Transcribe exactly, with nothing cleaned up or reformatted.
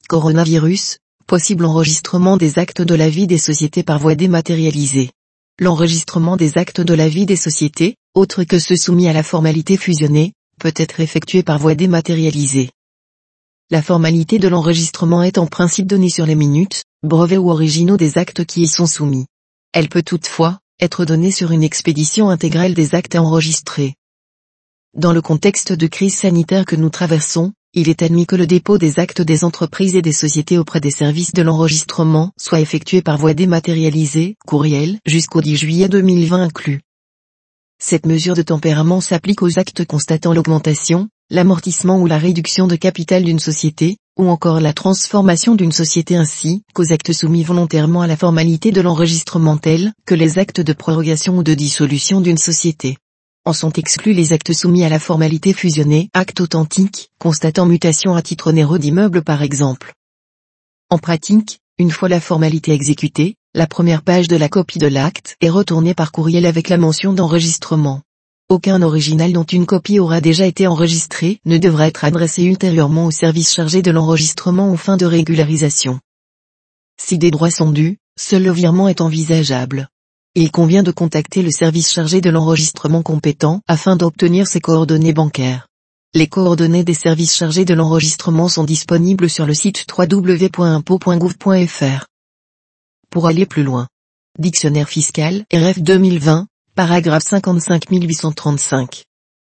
Coronavirus, possible enregistrement des actes de la vie des sociétés par voie dématérialisée. L'enregistrement des actes de la vie des sociétés, autres que ceux soumis à la formalité fusionnée, peut être effectué par voie dématérialisée. La formalité de l'enregistrement est en principe donnée sur les minutes, brevets ou originaux des actes qui y sont soumis. Elle peut toutefois être donnée sur une expédition intégrale des actes enregistrés. Dans le contexte de crise sanitaire que nous traversons, il est admis que le dépôt des actes des entreprises et des sociétés auprès des services de l'enregistrement soit effectué par voie dématérialisée, courriel, jusqu'au dix juillet deux mille vingt inclus. Cette mesure de tempérament s'applique aux actes constatant l'augmentation, l'amortissement ou la réduction de capital d'une société, ou encore la transformation d'une société ainsi qu'aux actes soumis volontairement à la formalité de l'enregistrement tels que les actes de prorogation ou de dissolution d'une société. En sont exclus les actes soumis à la formalité fusionnée, acte authentique, constatant mutation à titre onéreux d'immeuble par exemple. En pratique, une fois la formalité exécutée, la première page de la copie de l'acte est retournée par courriel avec la mention d'enregistrement. Aucun original dont une copie aura déjà été enregistrée ne devra être adressé ultérieurement au service chargé de l'enregistrement aux fins de régularisation. Si des droits sont dus, seul le virement est envisageable. Il convient de contacter le service chargé de l'enregistrement compétent afin d'obtenir ses coordonnées bancaires. Les coordonnées des services chargés de l'enregistrement sont disponibles sur le site w w w point impôts point gouv point f r. Pour aller plus loin. Dictionnaire fiscal, R F deux mille vingt, paragraphe cinquante-cinq mille huit cent trente-cinq.